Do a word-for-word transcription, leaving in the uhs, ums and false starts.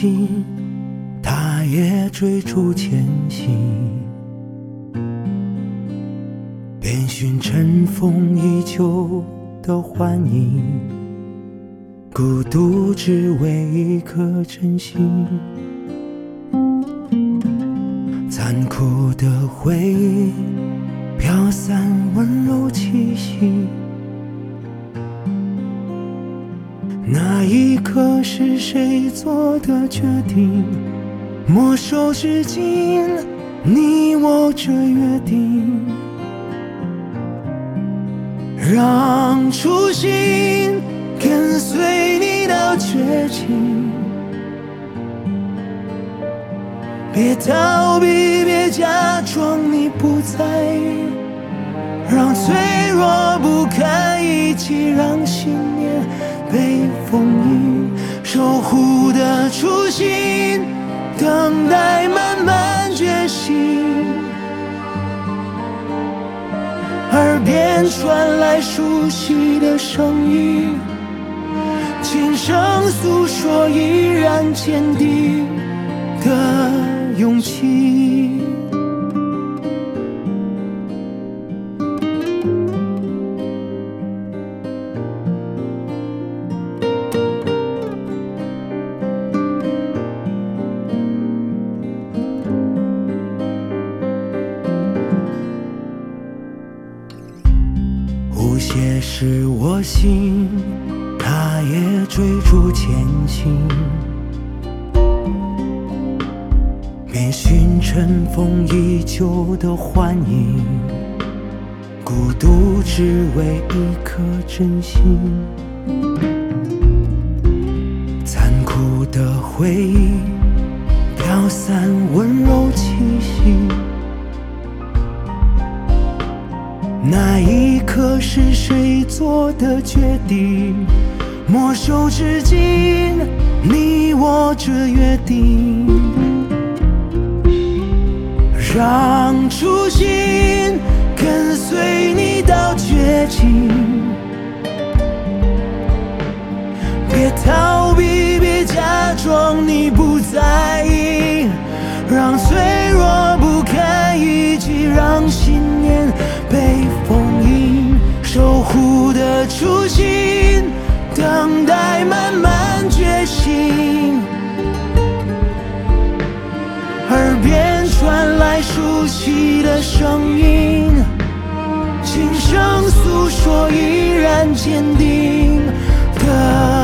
心，他也追逐前行，遍寻尘封已久的幻影，孤独只为一颗真心。残酷的回忆飘散温柔气息，那一刻是谁做的决定？墨守至今，你我这约定，让初心跟随你到绝境，别逃避，别假装你不在意，让脆弱不堪一击，让信念被封印，守护的初心，等待慢慢觉醒。耳边传来熟悉的声音，轻声诉说依然坚定的勇气。无邪是我心，他也追逐前行，遍寻尘封已久的幻影，孤独只为一颗真心。残酷的回忆飘散温柔气息，那一刻是谁做的决定？墨守至今，你我这约定，让初心跟随你到绝境，别逃避，别假装你不在意，让脆弱不堪一击，让信念被封印，守护的初心，等待慢慢觉醒。耳边传来熟悉的声音，轻声诉说依然坚定的